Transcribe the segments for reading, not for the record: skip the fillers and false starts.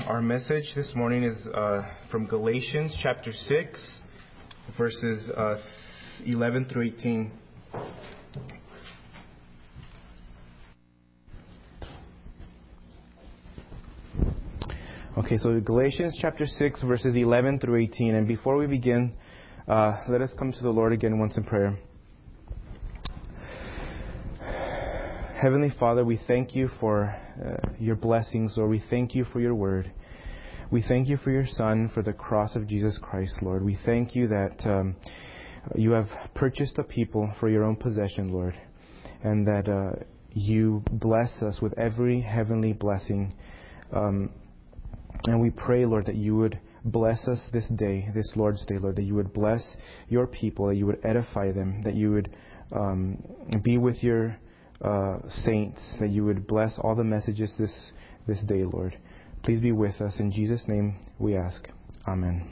Our message this morning is from Galatians chapter 6, verses 11 through 18. Okay, so Galatians chapter 6, verses 11 through 18. And before we begin, let us come to the Lord again once in prayer. Heavenly Father, we thank you for your blessings, Lord. We thank you for your word. We thank you for your Son, for the cross of Jesus Christ, Lord. We thank you that you have purchased a people for your own possession, Lord, and that you bless us with every heavenly blessing. And we pray, Lord, that you would bless us this day, this Lord's Day, Lord, that you would bless your people, that you would edify them, that you would be with your saints, that you would bless all the messages this day, Lord. Please be with us. In Jesus' name we ask. Amen.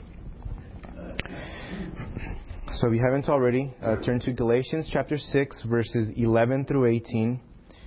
So if you haven't already, turn to Galatians chapter 6, verses 11 through 18.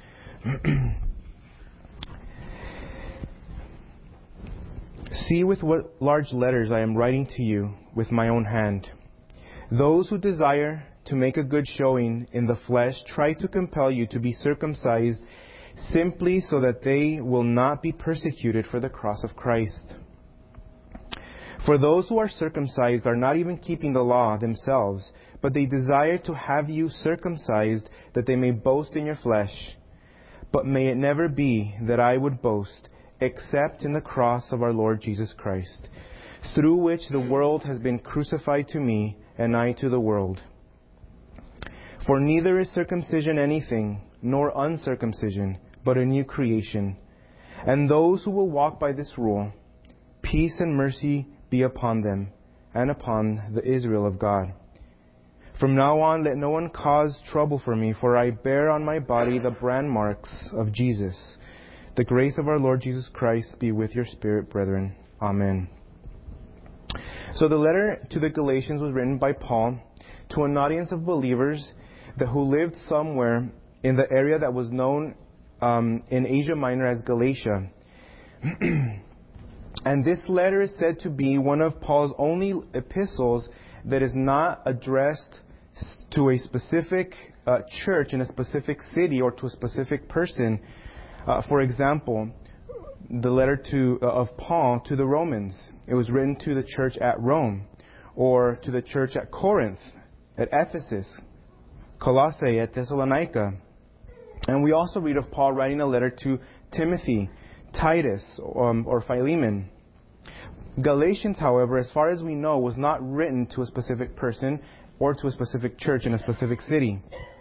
See with what large letters I am writing to you with my own hand. Those who desire to make a good showing in the flesh try to compel you to be circumcised simply so that they will not be persecuted for the cross of Christ. For those who are circumcised are not even keeping the law themselves, but they desire to have you circumcised that they may boast in your flesh. But may it never be that I would boast except in the cross of our Lord Jesus Christ, through which the world has been crucified to me and I to the world. For neither is circumcision anything, nor uncircumcision, but a new creation. And those who will walk by this rule, peace and mercy be upon them, and upon the Israel of God. From now on, let no one cause trouble for me, for I bear on my body the brand marks of Jesus. The grace of our Lord Jesus Christ be with your spirit, brethren. Amen. So the letter to the Galatians was written by Paul to an audience of believers who lived somewhere in the area that was known in Asia Minor as Galatia. And this letter is said to be one of Paul's only epistles that is not addressed to a specific church in a specific city or to a specific person. For example, the letter of Paul to the Romans, it was written to the church at Rome, or to the church at Corinth, at Ephesus, Colossae, at Thessalonica. And we also read of Paul writing a letter to Timothy, Titus, or Philemon. Galatians, however, as far as we know, was not written to a specific person or to a specific church in a specific city.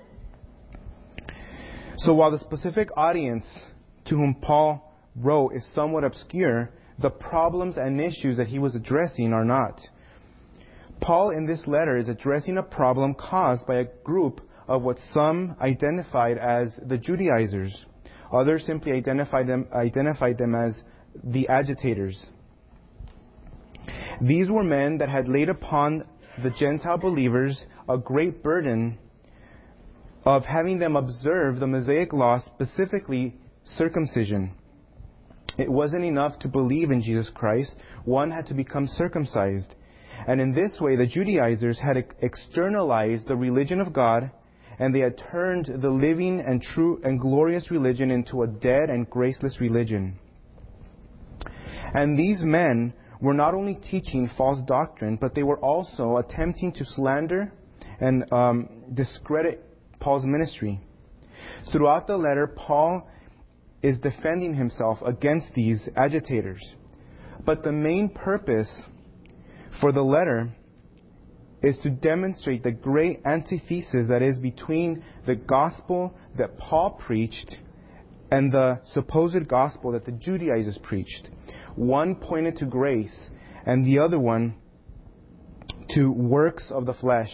So while the specific audience to whom Paul wrote is somewhat obscure, the problems and issues that he was addressing are not. Paul in this letter is addressing a problem caused by a group of what some identified as the Judaizers. Others simply identified them as the agitators. These were men that had laid upon the Gentile believers a great burden of having them observe the Mosaic law, specifically circumcision. It wasn't enough to believe in Jesus Christ. One had to become circumcised. And in this way, the Judaizers had externalized the religion of God, and they had turned the living and true and glorious religion into a dead and graceless religion. And these men were not only teaching false doctrine, but they were also attempting to slander and discredit Paul's ministry. Throughout the letter, Paul is defending himself against these agitators. But the main purpose for the letter is to demonstrate the great antithesis that is between the gospel that Paul preached and the supposed gospel that the Judaizers preached. One pointed to grace and the other one to works of the flesh.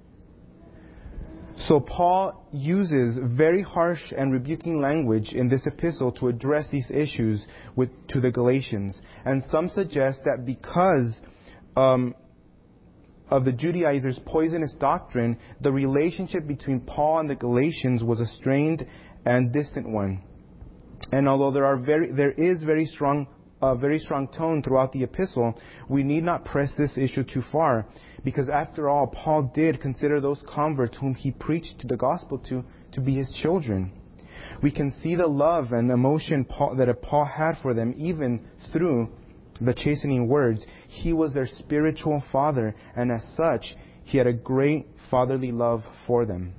So Paul uses very harsh and rebuking language in this epistle to address these issues to the Galatians. And some suggest that because of the Judaizers' poisonous doctrine, the relationship between Paul and the Galatians was a strained and distant one. And although there is very strong a very strong tone throughout the epistle, we need not press this issue too far, because after all, Paul did consider those converts whom he preached the gospel to be his children. We can see the love and emotion that Paul had for them, even through the chastening words. He was their spiritual father, and as such, he had a great fatherly love for them.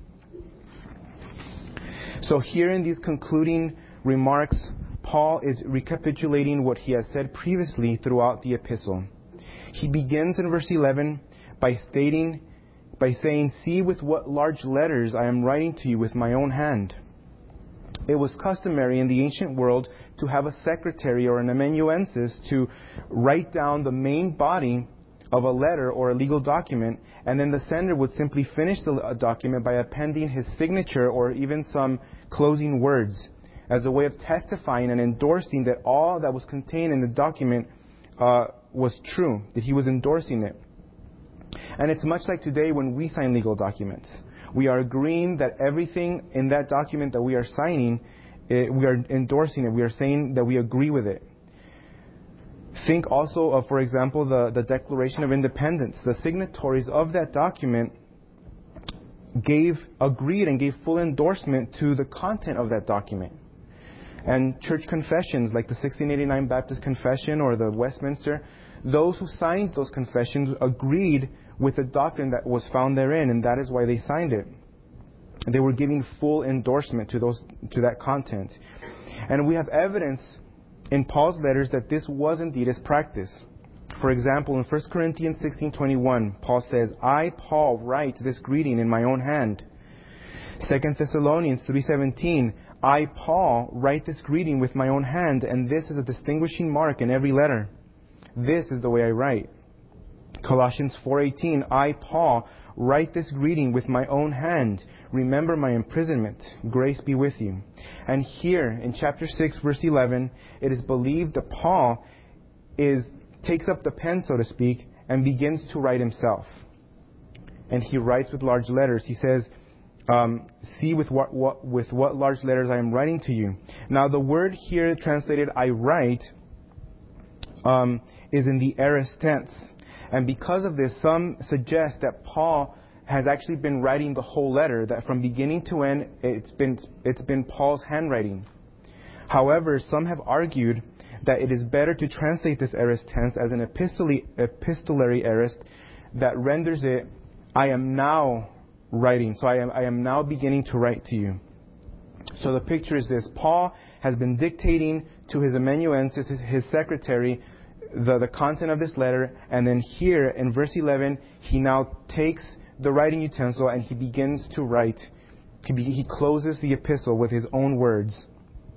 So here in these concluding remarks, Paul is recapitulating what he has said previously throughout the epistle. He begins in verse 11 by saying, "See with what large letters I am writing to you with my own hand." It was customary in the ancient world to have a secretary or an amanuensis to write down the main body of a letter or a legal document, and then the sender would simply finish the document by appending his signature or even some closing words as a way of testifying and endorsing that all that was contained in the document was true, that he was endorsing it. And it's much like today when we sign legal documents. We are agreeing that everything in that document that we are signing, we are endorsing it. We are saying that we agree with it. Think also of, for example, the Declaration of Independence. The signatories of that document agreed and gave full endorsement to the content of that document. And church confessions like the 1689 Baptist Confession or the Westminster, those who signed those confessions agreed with the doctrine that was found therein, and that is why they signed it. They were giving full endorsement to that content. And we have evidence in Paul's letters that this was indeed his practice. For example, in 1 Corinthians 16:21, Paul says, "I, Paul, write this greeting in my own hand." 2 Thessalonians 3:17, "I, Paul, write this greeting with my own hand, and this is a distinguishing mark in every letter. This is the way I write." Colossians 4:18, "I, Paul, write this greeting with my own hand. Remember my imprisonment. Grace be with you." And here in chapter 6, verse 11, it is believed that Paul takes up the pen, so to speak, and begins to write himself. And he writes with large letters. He says, "See with what large letters I am writing to you." Now the word here translated "I write" is in the aorist tense. And because of this, some suggest that Paul has actually been writing the whole letter, that from beginning to end, it's been Paul's handwriting. However, some have argued that it is better to translate this aorist tense as an epistolary aorist that renders it, "I am now writing." So I am now beginning to write to you. So the picture is this. Paul has been dictating to his amanuensis, his secretary, the content of this letter, and then here in verse 11, he now takes the writing utensil and he begins to write. He closes the epistle with his own words.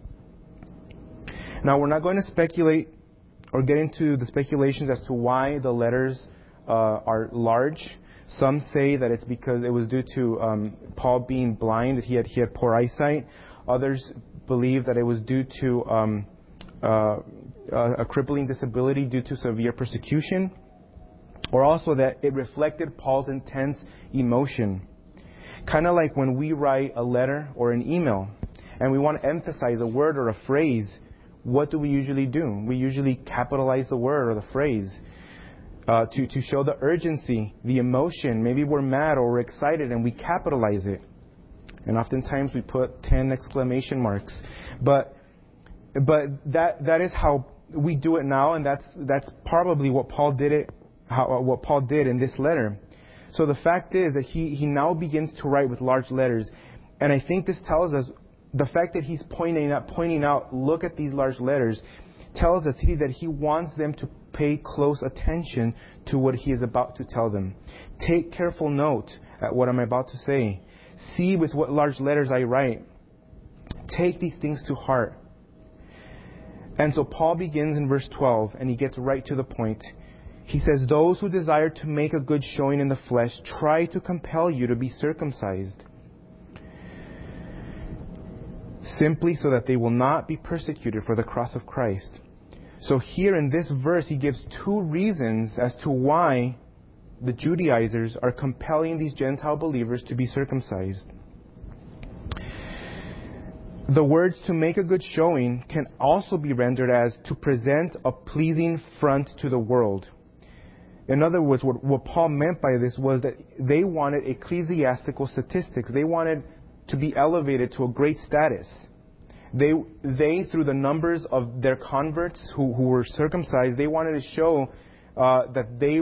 Now, we're not going to speculate or get into the speculations as to why the letters are large. Some say that it's because it was due to Paul being blind, that he had poor eyesight. Others believe that it was due to a crippling disability due to severe persecution, or also that it reflected Paul's intense emotion. Kind of like when we write a letter or an email and we want to emphasize a word or a phrase, what do we usually do? We usually capitalize the word or the phrase to show the urgency, the emotion. Maybe we're mad or we're excited and we capitalize it. And oftentimes we put 10 exclamation marks. But that is how we do it now, and that's probably what Paul did in this letter. So the fact is that he now begins to write with large letters, and I think this tells us the fact that he's pointing out, look at these large letters, tells us that he wants them to pay close attention to what he is about to tell them. Take careful note at what I'm about to say. See with what large letters I write. Take these things to heart. And so Paul begins in verse 12, and he gets right to the point. He says, "Those who desire to make a good showing in the flesh try to compel you to be circumcised, simply so that they will not be persecuted for the cross of Christ." So here in this verse, he gives two reasons as to why the Judaizers are compelling these Gentile believers to be circumcised. The words "to make a good showing" can also be rendered as "to present a pleasing front to the world." In other words, what Paul meant by this was that they wanted ecclesiastical statistics. They wanted to be elevated to a great status. They through the numbers of their converts who were circumcised, they wanted to show that they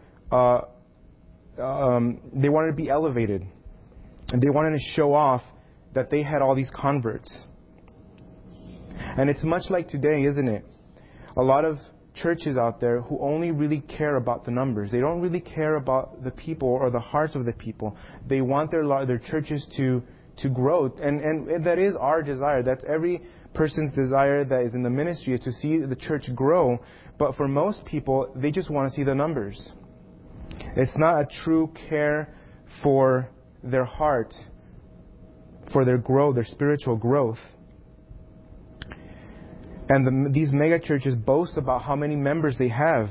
wanted to be elevated. And they wanted to show off that they had all these converts. And it's much like today, isn't it? A lot of churches out there who only really care about the numbers. They don't really care about the people or the hearts of the people. They want their churches to grow. And that is our desire. That's every person's desire that is in the ministry, is to see the church grow. But for most people, they just want to see the numbers. It's not a true care for their heart, for their growth, their spiritual growth. And these mega churches boast about how many members they have.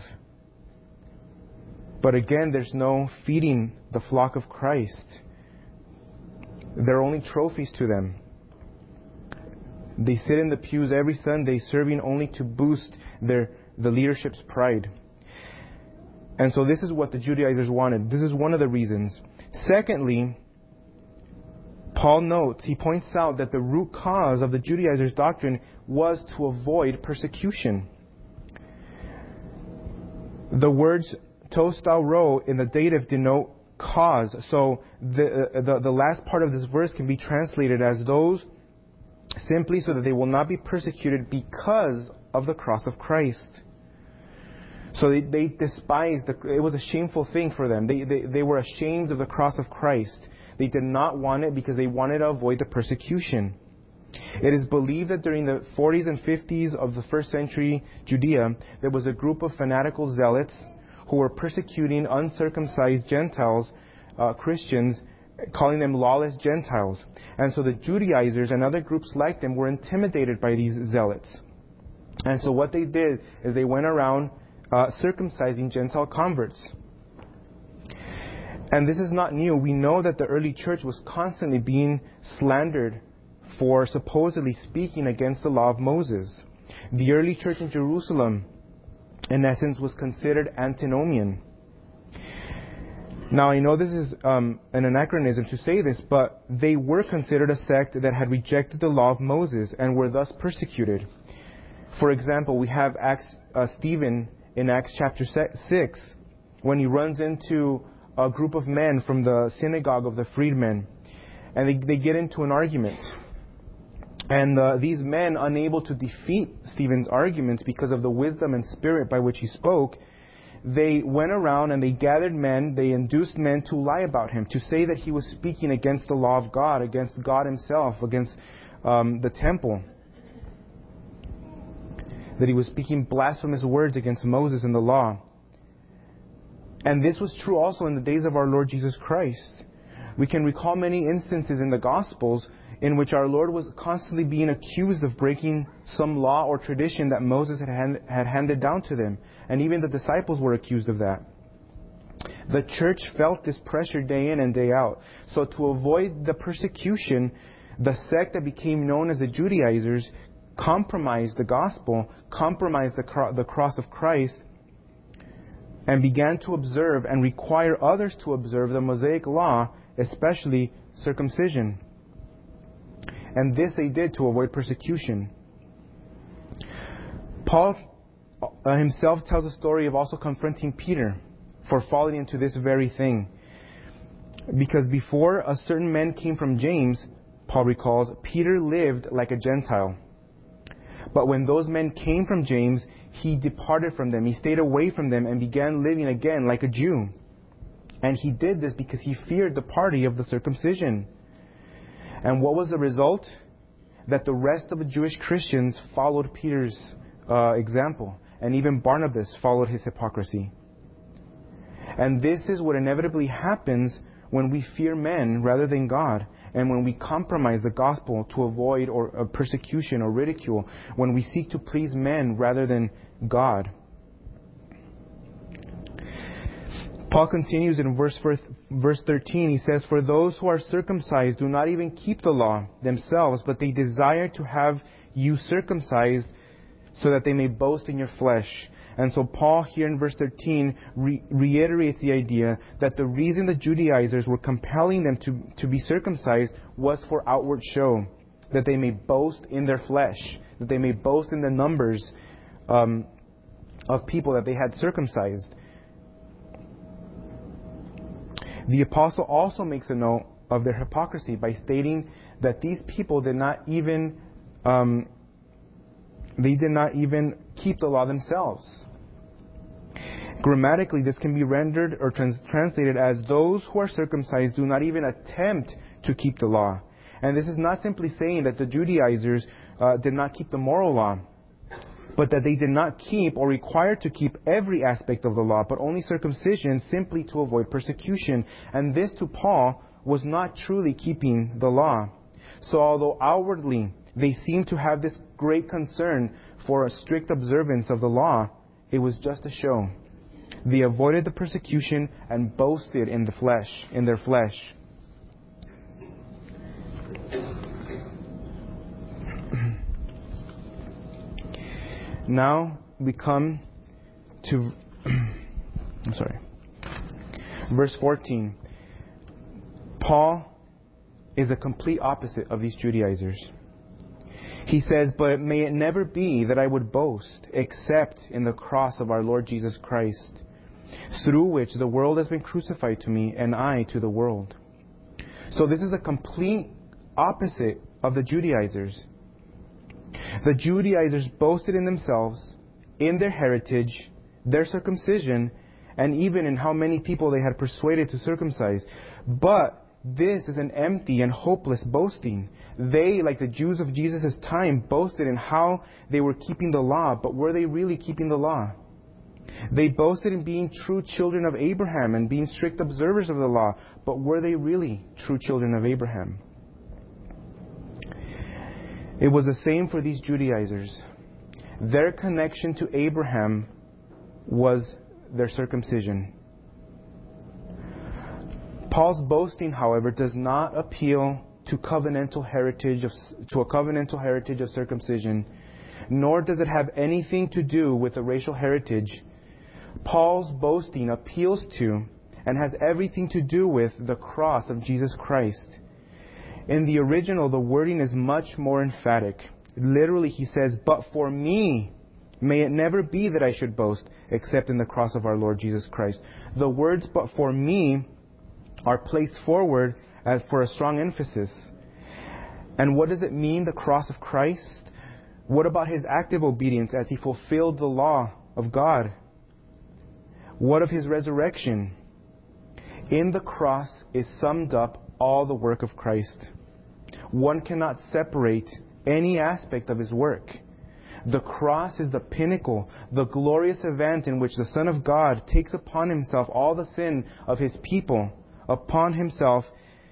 But again, there's no feeding the flock of Christ. They're only trophies to them. They sit in the pews every Sunday serving only to boost the leadership's pride. And so this is what the Judaizers wanted. This is one of the reasons. Secondly, Paul notes, he points out that the root cause of the Judaizers' doctrine was to avoid persecution. The words "tostal ro" in the dative denote cause. So the last part of this verse can be translated as those simply so that they will not be persecuted because of the cross of Christ. So they despised, it was a shameful thing for them. They were ashamed of the cross of Christ. They did not want it because they wanted to avoid the persecution. It is believed that during the 40s and 50s of the first century Judea, there was a group of fanatical zealots who were persecuting uncircumcised Gentiles, Christians, calling them lawless Gentiles. And so the Judaizers and other groups like them were intimidated by these zealots. And so what they did is they went around circumcising Gentile converts. And this is not new. We know that the early church was constantly being slandered for supposedly speaking against the law of Moses. The early church in Jerusalem, in essence, was considered antinomian. Now, I know this is an anachronism to say this, but they were considered a sect that had rejected the law of Moses and were thus persecuted. For example, we have Stephen in Acts chapter 6, when he runs into a group of men from the synagogue of the freedmen, and they get into an argument. And these men, unable to defeat Stephen's arguments because of the wisdom and spirit by which he spoke, they went around and they gathered men, they induced men to lie about him, to say that he was speaking against the law of God, against God himself, against the temple, that he was speaking blasphemous words against Moses and the law. And this was true also in the days of our Lord Jesus Christ. We can recall many instances in the Gospels in which our Lord was constantly being accused of breaking some law or tradition that Moses had handed down to them. And even the disciples were accused of that. The church felt this pressure day in and day out. So to avoid the persecution, the sect that became known as the Judaizers compromised the gospel, compromised the cross of Christ, and began to observe and require others to observe the Mosaic law, especially circumcision. And this they did to avoid persecution. Paul himself tells a story of also confronting Peter for falling into this very thing. Because before a certain man came from James, Paul recalls, Peter lived like a Gentile. But when those men came from James, he departed from them. He stayed away from them and began living again like a Jew. And he did this because he feared the party of the circumcision. And what was the result? That the rest of the Jewish Christians followed Peter's example. And even Barnabas followed his hypocrisy. And this is what inevitably happens when we fear men rather than God, and when we compromise the gospel to avoid persecution or ridicule, when we seek to please men rather than God. Paul continues in verse 13. He says, "For those who are circumcised do not even keep the law themselves, but they desire to have you circumcised so that they may boast in your flesh." And so Paul here in verse 13 reiterates the idea that the reason the Judaizers were compelling them to be circumcised was for outward show, that they may boast in their flesh, that they may boast in the numbers of people that they had circumcised. The apostle also makes a note of their hypocrisy by stating that these people did not even keep the law themselves. Grammatically, this can be rendered or translated as those who are circumcised do not even attempt to keep the law. And this is not simply saying that the Judaizers did not keep the moral law, but that they did not keep or require to keep every aspect of the law, but only circumcision simply to avoid persecution. And this to Paul was not truly keeping the law. So although outwardly they seemed to have this great concern for a strict observance of the law, it was just a show. They avoided the persecution and boasted in their flesh. Now we come to verse 14. Paul is the complete opposite of these Judaizers. He says, "But may it never be that I would boast except in the cross of our Lord Jesus Christ, through which the world has been crucified to me and I to the world." So this is the complete opposite of the Judaizers. The Judaizers boasted in themselves, in their heritage, their circumcision, and even in how many people they had persuaded to circumcise. But this is an empty and hopeless boasting. They, like the Jews of Jesus' time, boasted in how they were keeping the law, but were they really keeping the law? They boasted in being true children of Abraham and being strict observers of the law, but were they really true children of Abraham? It was the same for these Judaizers. Their connection to Abraham was their circumcision. Paul's boasting, however, does not appeal to a covenantal heritage of circumcision, nor does it have anything to do with a racial heritage. Paul's boasting appeals to and has everything to do with the cross of Jesus Christ. In the original, the wording is much more emphatic. Literally, he says, "But for me, may it never be that I should boast except in the cross of our Lord Jesus Christ." The words "but for me" are placed forward for a strong emphasis. And what does it mean, the cross of Christ? What about his active obedience as he fulfilled the law of God? What of his resurrection? In the cross is summed up all the work of Christ. One cannot separate any aspect of his work. The cross is the pinnacle, the glorious event in which the Son of God takes upon himself all the sin of his people, upon himself,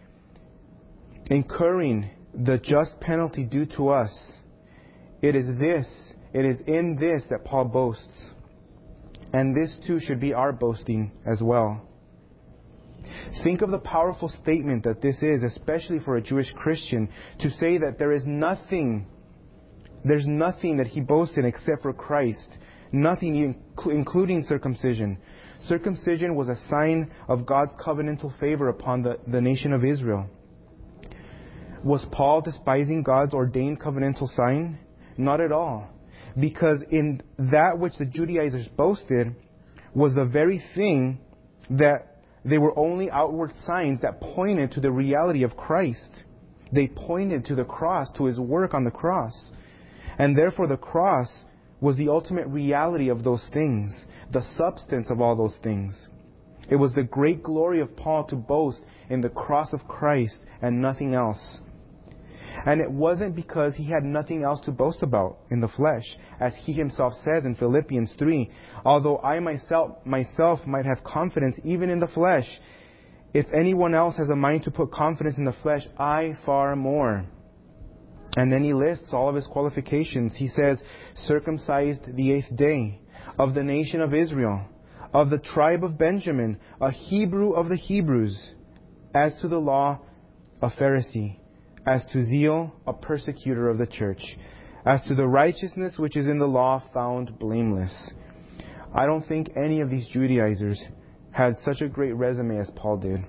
incurring the just penalty due to us. It is in this that Paul boasts. And this too should be our boasting as well. Think of the powerful statement that this is, especially for a Jewish Christian, to say that there's nothing that he boasts in except for Christ. Nothing, including circumcision. Circumcision was a sign of God's covenantal favor upon the nation of Israel. Was Paul despising God's ordained covenantal sign? Not at all. Because in that which the Judaizers boasted was the very thing that they were only outward signs that pointed to the reality of Christ. They pointed to the cross, to his work on the cross. And therefore the cross was the ultimate reality of those things, the substance of all those things. It was the great glory of Paul to boast in the cross of Christ and nothing else. And it wasn't because he had nothing else to boast about in the flesh, as he himself says in Philippians 3, "Although I myself might have confidence even in the flesh, if anyone else has a mind to put confidence in the flesh, I far more." And then he lists all of his qualifications. He says, circumcised the 8th day, of the nation of Israel, of the tribe of Benjamin, a Hebrew of the Hebrews, as to the law, a Pharisee, as to zeal, a persecutor of the church, as to the righteousness which is in the law, found blameless. I don't think any of these Judaizers had such a great resume as Paul did.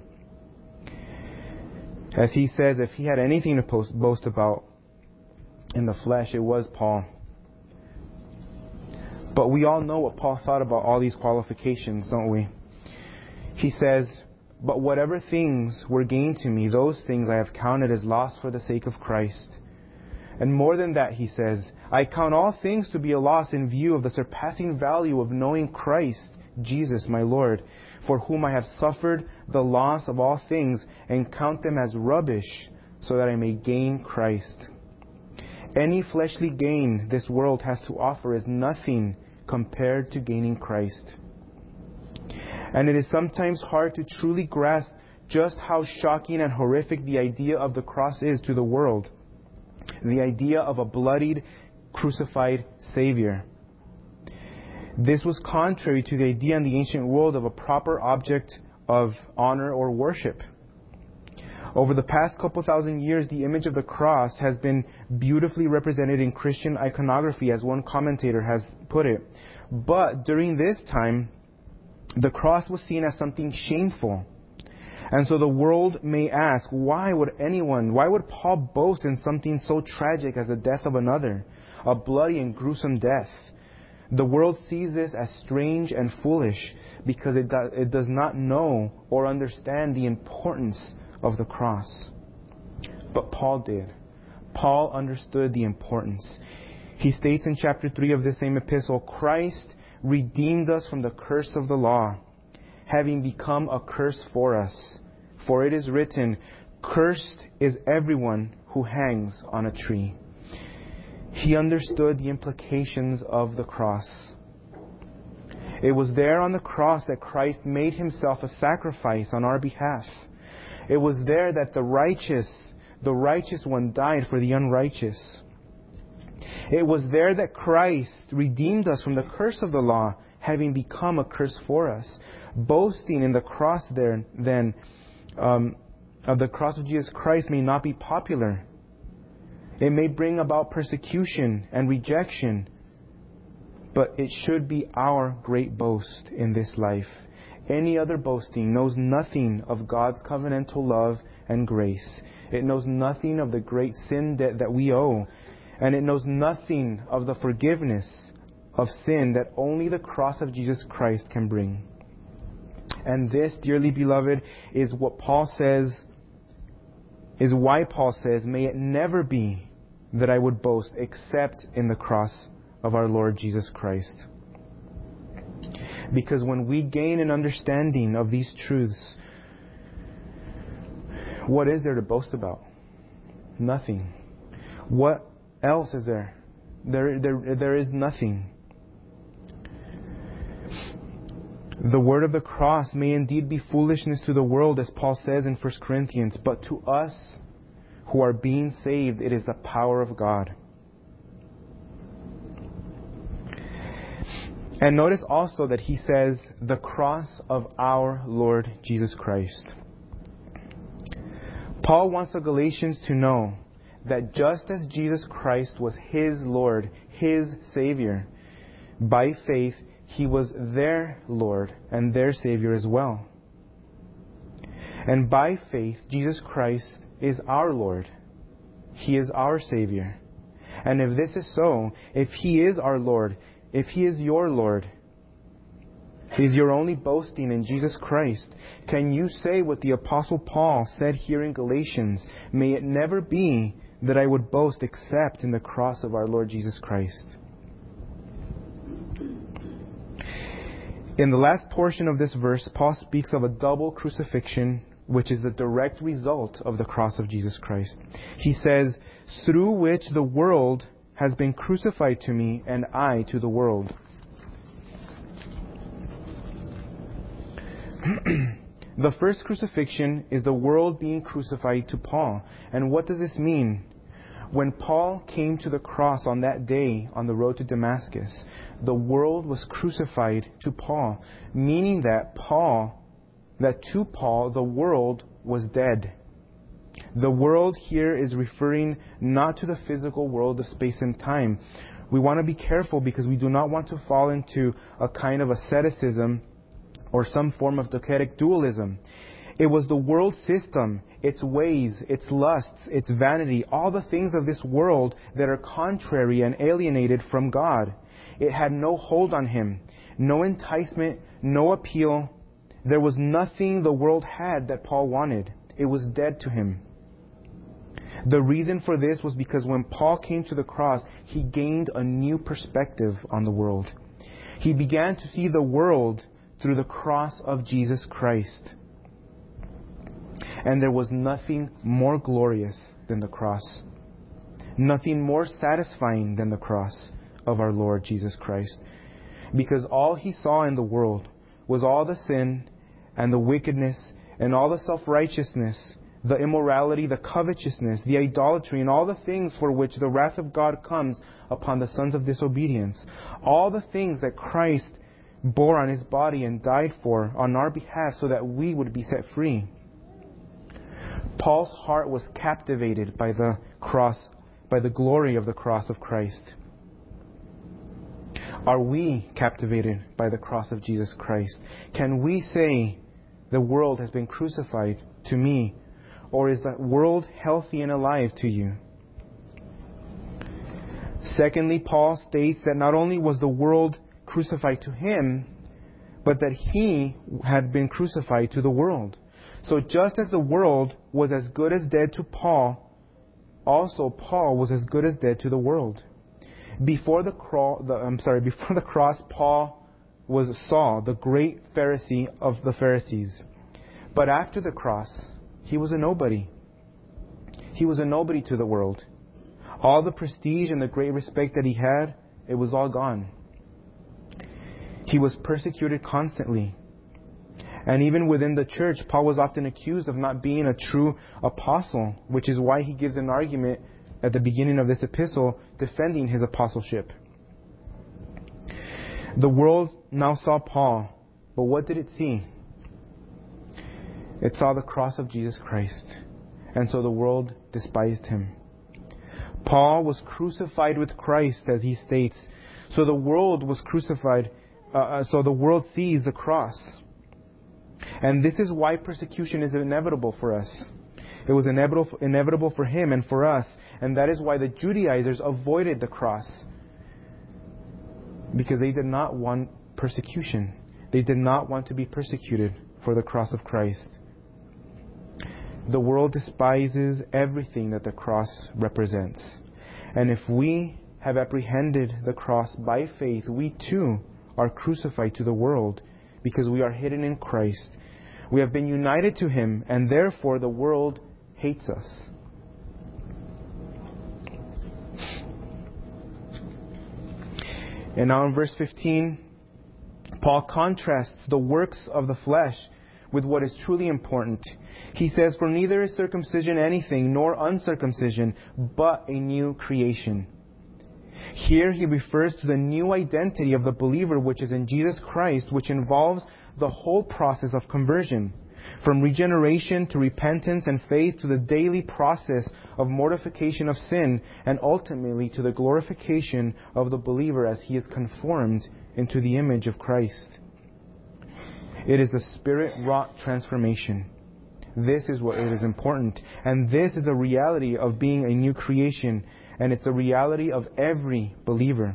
As he says, if he had anything to boast about in the flesh, it was Paul. But we all know what Paul thought about all these qualifications, don't we? He says, "But whatever things were gained to me, those things I have counted as loss for the sake of Christ. And more than that," he says, "I count all things to be a loss in view of the surpassing value of knowing Christ, Jesus my Lord, for whom I have suffered the loss of all things, and count them as rubbish, so that I may gain Christ. Any fleshly gain this world has to offer is nothing compared to gaining Christ." And it is sometimes hard to truly grasp just how shocking and horrific the idea of the cross is to the world. The idea of a bloodied, crucified Savior. This was contrary to the idea in the ancient world of a proper object of honor or worship. Over the past couple thousand years, the image of the cross has been beautifully represented in Christian iconography, as one commentator has put it. But during this time, the cross was seen as something shameful. And so the world may ask, why would Paul boast in something so tragic as the death of another, a bloody and gruesome death? The world sees this as strange and foolish because it does not know or understand the importance of the cross. But Paul did. Paul understood the importance. He states in chapter 3 of this same epistle, "Christ redeemed us from the curse of the law, having become a curse for us. For it is written, 'Cursed is everyone who hangs on a tree.'" He understood the implications of the cross. It was there on the cross that Christ made himself a sacrifice on our behalf. It was there that the righteous one died for the unrighteous. It was there that Christ redeemed us from the curse of the law, having become a curse for us. Boasting in the cross there, then, of the cross of Jesus Christ may not be popular. It may bring about persecution and rejection, but it should be our great boast in this life. Any other boasting knows nothing of God's covenantal love and grace. It knows nothing of the great sin debt that we owe. And it knows nothing of the forgiveness of sin that only the cross of Jesus Christ can bring. And this, dearly beloved, is what Paul says, is why Paul says, "May it never be that I would boast except in the cross of our Lord Jesus Christ." Because when we gain an understanding of these truths, what is there to boast about? Nothing. What else is there? There is nothing. The word of the cross may indeed be foolishness to the world, as Paul says in 1 Corinthians, but to us who are being saved, it is the power of God. And notice also that he says, the cross of our Lord Jesus Christ. Paul wants the Galatians to know that just as Jesus Christ was his Lord, his Savior, by faith, he was their Lord and their Savior as well. And by faith, Jesus Christ is our Lord. He is our Savior. And if this is so, if he is our Lord, if he is your Lord, is your only boasting in Jesus Christ, can you say what the Apostle Paul said here in Galatians? "May it never be that I would boast except in the cross of our Lord Jesus Christ." In the last portion of this verse, Paul speaks of a double crucifixion, which is the direct result of the cross of Jesus Christ. He says, "Through which the world has been crucified to me, and I to the world." The first crucifixion is the world being crucified to Paul. And what does this mean? When Paul came to the cross on that day on the road to Damascus, the world was crucified to Paul, meaning that to Paul, the world was dead. The world here is referring not to the physical world of space and time. We want to be careful because we do not want to fall into a kind of asceticism or some form of docetic dualism. It was the world system, its ways, its lusts, its vanity, all the things of this world that are contrary and alienated from God. It had no hold on him, no enticement, no appeal. There was nothing the world had that Paul wanted. It was dead to him. The reason for this was because when Paul came to the cross, he gained a new perspective on the world. He began to see the world through the cross of Jesus Christ. And there was nothing more glorious than the cross. Nothing more satisfying than the cross of our Lord Jesus Christ. Because all he saw in the world was all the sin and the wickedness and all the self-righteousness, the immorality, the covetousness, the idolatry, and all the things for which the wrath of God comes upon the sons of disobedience. All the things that Christ bore on his body and died for on our behalf so that we would be set free. Paul's heart was captivated by the cross, by the glory of the cross of Christ. Are we captivated by the cross of Jesus Christ? Can we say, the world has been crucified to me? Or is the world healthy and alive to you? Secondly, Paul states that not only was the world crucified to him, but that he had been crucified to the world. So just as the world was as good as dead to Paul, also Paul was as good as dead to the world. Before the cross, Paul was Saul, the great Pharisee of the Pharisees. But after the cross, he was a nobody. He was a nobody to the world. All the prestige and the great respect that he had, it was all gone. He was persecuted constantly. And even within the church, Paul was often accused of not being a true apostle, which is why he gives an argument at the beginning of this epistle defending his apostleship. The world now saw Paul, but what did it see? It saw the cross of Jesus Christ, and so the world despised him. Paul was crucified with Christ, as he states, so the world was crucified, so the world sees the cross. And this is why persecution is inevitable for us. It was inevitable for him and for us, and that is why the Judaizers avoided the cross, because they did not want persecution. They did not want to be persecuted for the cross of Christ. The world despises everything that the cross represents. And if we have apprehended the cross by faith, we too are crucified to the world because we are hidden in Christ. We have been united to him, and therefore the world hates us. And now in verse 15, Paul contrasts the works of the flesh with what is truly important. He says, "For neither is circumcision anything, nor uncircumcision, but a new creation." Here he refers to the new identity of the believer, which is in Jesus Christ, which involves the whole process of conversion, from regeneration to repentance and faith to the daily process of mortification of sin, and ultimately to the glorification of the believer as he is conformed into the image of Christ. It is the Spirit-wrought transformation. This is what is important. And this is the reality of being a new creation. And it's the reality of every believer.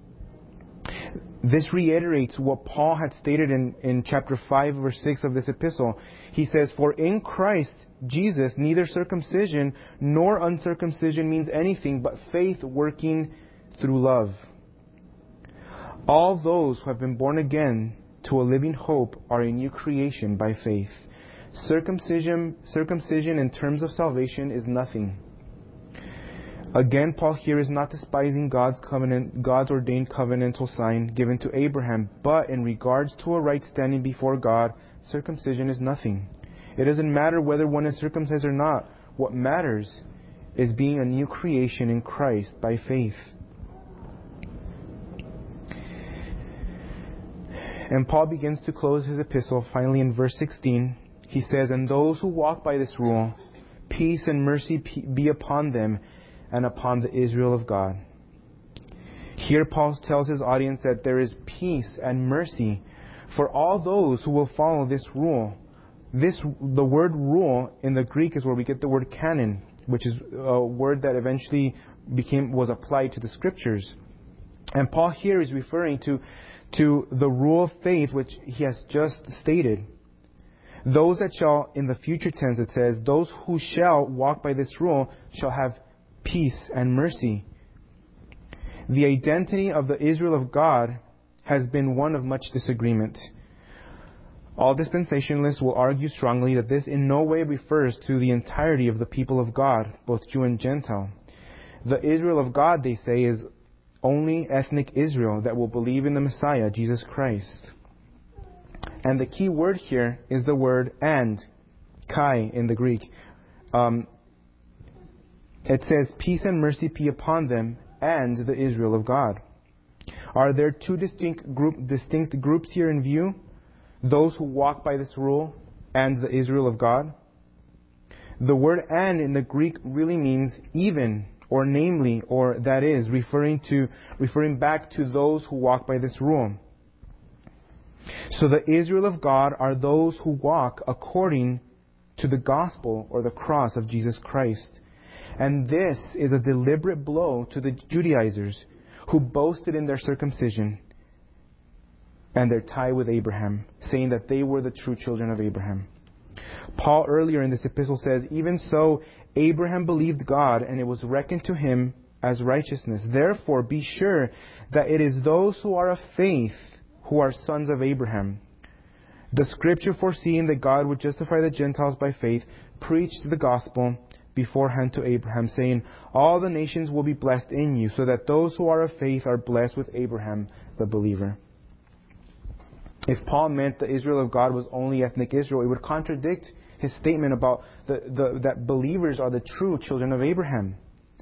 This reiterates what Paul had stated in chapter 5, verse 6 of this epistle. He says, "For in Christ Jesus, neither circumcision nor uncircumcision means anything, but faith working through love." All those who have been born again to a living hope are a new creation by faith. Circumcision in terms of salvation is nothing. Again, Paul here is not despising God's ordained covenantal sign given to Abraham, but in regards to a right standing before God, circumcision is nothing. It doesn't matter whether one is circumcised or not. What matters is being a new creation in Christ by faith. And Paul begins to close his epistle finally in verse 16. He says, "And those who walk by this rule, peace and mercy be upon them and upon the Israel of God." Here Paul tells his audience that there is peace and mercy for all those who will follow this rule. The word rule in the Greek is where we get the word canon, which is a word that eventually was applied to the scriptures. And Paul here is referring to the rule of faith which he has just stated. Those that shall, in the future tense it says, those who shall walk by this rule shall have peace and mercy. The identity of the Israel of God has been one of much disagreement. All dispensationalists will argue strongly that this in no way refers to the entirety of the people of God, both Jew and Gentile. The Israel of God, they say, is only ethnic Israel that will believe in the Messiah, Jesus Christ. And the key word here is the word "and," kai in the Greek. It says, "Peace and mercy be upon them and the Israel of God." Are there two distinct groups here in view? Those who walk by this rule and the Israel of God? The word "and" in the Greek really means even, or namely, or that is, referring back to those who walk by this rule. So the Israel of God are those who walk according to the gospel or the cross of Jesus Christ. And this is a deliberate blow to the Judaizers who boasted in their circumcision and their tie with Abraham, saying that they were the true children of Abraham. Paul earlier in this epistle says, "Even so, Abraham believed God, and it was reckoned to him as righteousness. Therefore, be sure that it is those who are of faith who are sons of Abraham." The scripture, foreseeing that God would justify the Gentiles by faith, preached the gospel beforehand to Abraham, saying, "All the nations will be blessed in you," so that those who are of faith are blessed with Abraham, the believer. If Paul meant the Israel of God was only ethnic Israel, it would contradict his statement about that believers are the true children of Abraham.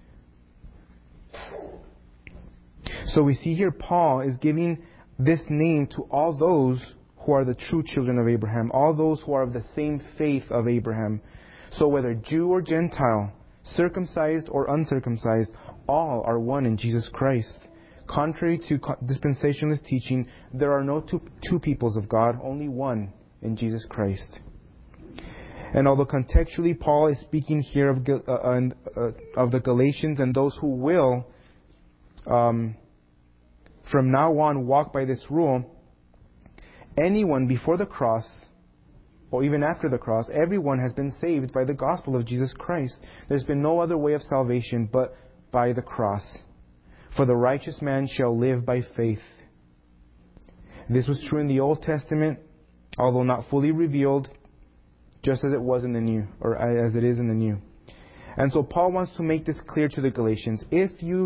So we see here Paul is giving this name to all those who are the true children of Abraham, all those who are of the same faith of Abraham. So whether Jew or Gentile, circumcised or uncircumcised, all are one in Jesus Christ. Contrary to dispensationalist teaching, there are no two peoples of God, only one in Jesus Christ. And although contextually Paul is speaking here of the Galatians and those who will, from now on, walk by this rule, anyone before the cross, or even after the cross, everyone has been saved by the gospel of Jesus Christ. There's been no other way of salvation but by the cross. For the righteous man shall live by faith. This was true in the Old Testament, although not fully revealed, just as it was in the New, or as it is in the New. And so Paul wants to make this clear to the Galatians. If you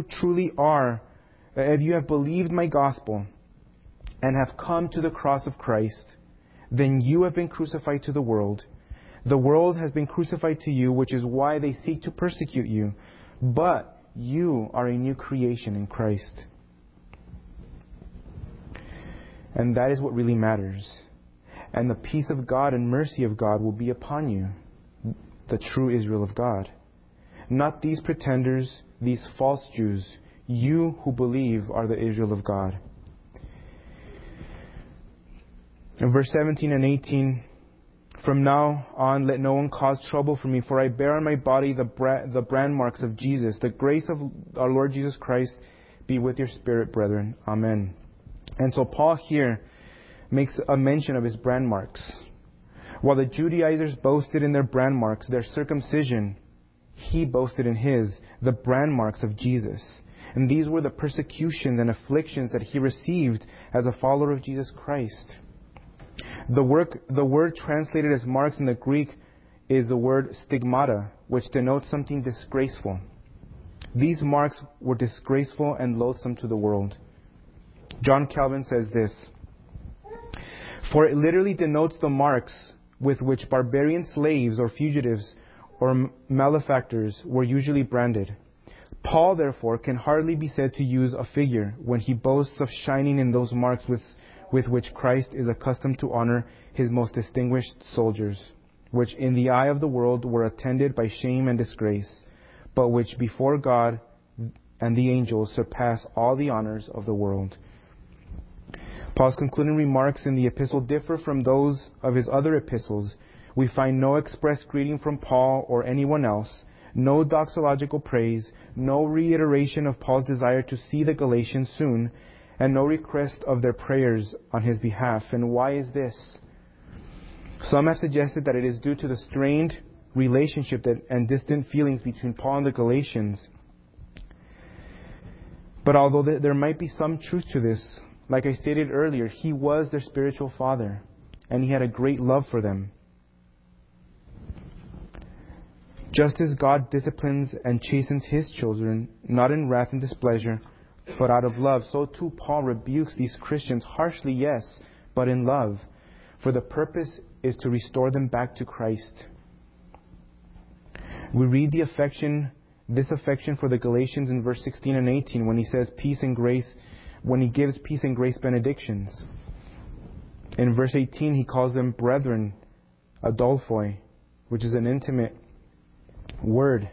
have believed my gospel and have come to the cross of Christ, then you have been crucified to the world. The world has been crucified to you, which is why they seek to persecute you. But you are a new creation in Christ. And that is what really matters. And the peace of God and mercy of God will be upon you, the true Israel of God. Not these pretenders, these false Jews. You who believe are the Israel of God. In verse 17 and 18, "From now on let no one cause trouble for me, for I bear on my body the brand marks of Jesus. The grace of our Lord Jesus Christ be with your spirit, brethren. Amen." And so Paul here makes a mention of his brand marks. While the Judaizers boasted in their brand marks, their circumcision, he boasted in his, the brand marks of Jesus. And these were the persecutions and afflictions that he received as a follower of Jesus Christ. The word translated as marks in the Greek is the word stigmata, which denotes something disgraceful. These marks were disgraceful and loathsome to the world. John Calvin says this, "For it literally denotes the marks with which barbarian slaves or fugitives or malefactors were usually branded. Paul, therefore, can hardly be said to use a figure when he boasts of shining in those marks with which Christ is accustomed to honor his most distinguished soldiers, which in the eye of the world were attended by shame and disgrace, but which before God and the angels surpass all the honors of the world. Paul's concluding remarks in the epistle differ from those of his other epistles. We find no express greeting from Paul or anyone else, no doxological praise, no reiteration of Paul's desire to see the Galatians soon, and no request of their prayers on his behalf. And why is this? Some have suggested that it is due to the strained relationship and distant feelings between Paul and the Galatians. But although there might be some truth to this, like I stated earlier, he was their spiritual father, and he had a great love for them. Just as God disciplines and chastens his children, not in wrath and displeasure, but out of love, so too Paul rebukes these Christians harshly, yes, but in love, for the purpose is to restore them back to Christ. We read this affection for the Galatians in verse 16 and 18 when he says peace and grace, when he gives peace and grace benedictions. In verse 18 he calls them brethren, adelphoi, which is an intimate word.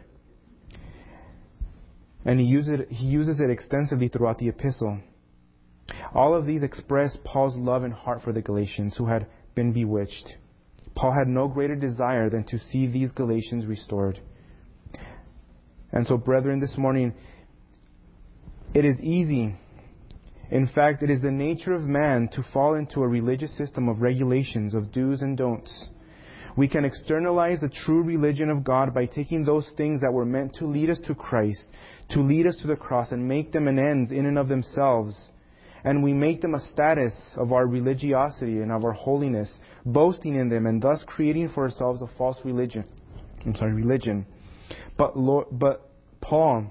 And he uses it extensively throughout the epistle. All of these express Paul's love and heart for the Galatians who had been bewitched. Paul had no greater desire than to see these Galatians restored. And so, brethren, this morning, it is easy. In fact, it is the nature of man to fall into a religious system of regulations, of do's and don'ts. We can externalize the true religion of God by taking those things that were meant to lead us to Christ, to lead us to the cross, and make them an end in and of themselves. And we make them a status of our religiosity and of our holiness, boasting in them and thus creating for ourselves a false religion. But the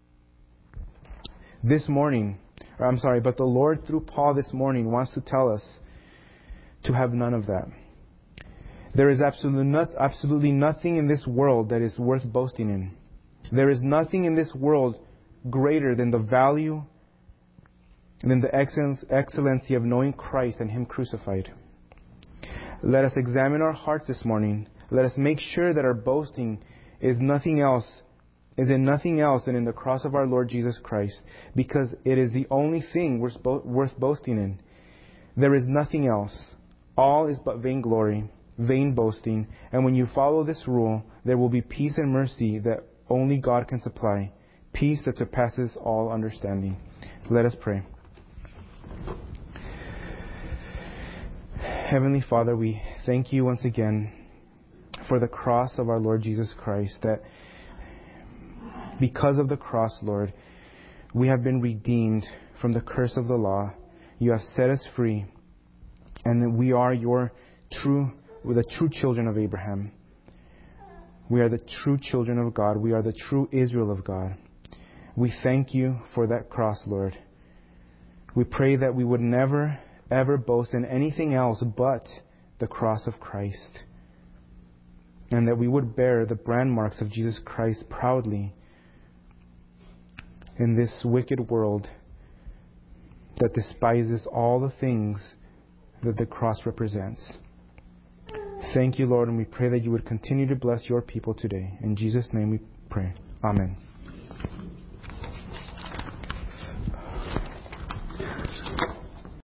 Lord through Paul this morning wants to tell us to have none of that. There is absolutely nothing in this world that is worth boasting in. There is nothing in this world greater than the value and then the excellency of knowing Christ and Him crucified. Let us examine our hearts this morning. Let us make sure that our boasting is in nothing else than in the cross of our Lord Jesus Christ, because it is the only thing worth boasting in. There is nothing else. All is but vainglory, vain boasting, and when you follow this rule, there will be peace and mercy that only God can supply, peace that surpasses all understanding. Let us pray. Heavenly Father, we thank you once again for the cross of our Lord Jesus Christ, that because of the cross, Lord, we have been redeemed from the curse of the law. You have set us free, and that we are the true children of Abraham. We are the true children of God. We are the true Israel of God. We thank you for that cross, Lord. We pray that we would never, ever boast in anything else but the cross of Christ, and that we would bear the brand marks of Jesus Christ proudly in this wicked world that despises all the things that the cross represents. Thank you, Lord, and we pray that you would continue to bless your people today. In Jesus' name we pray. Amen.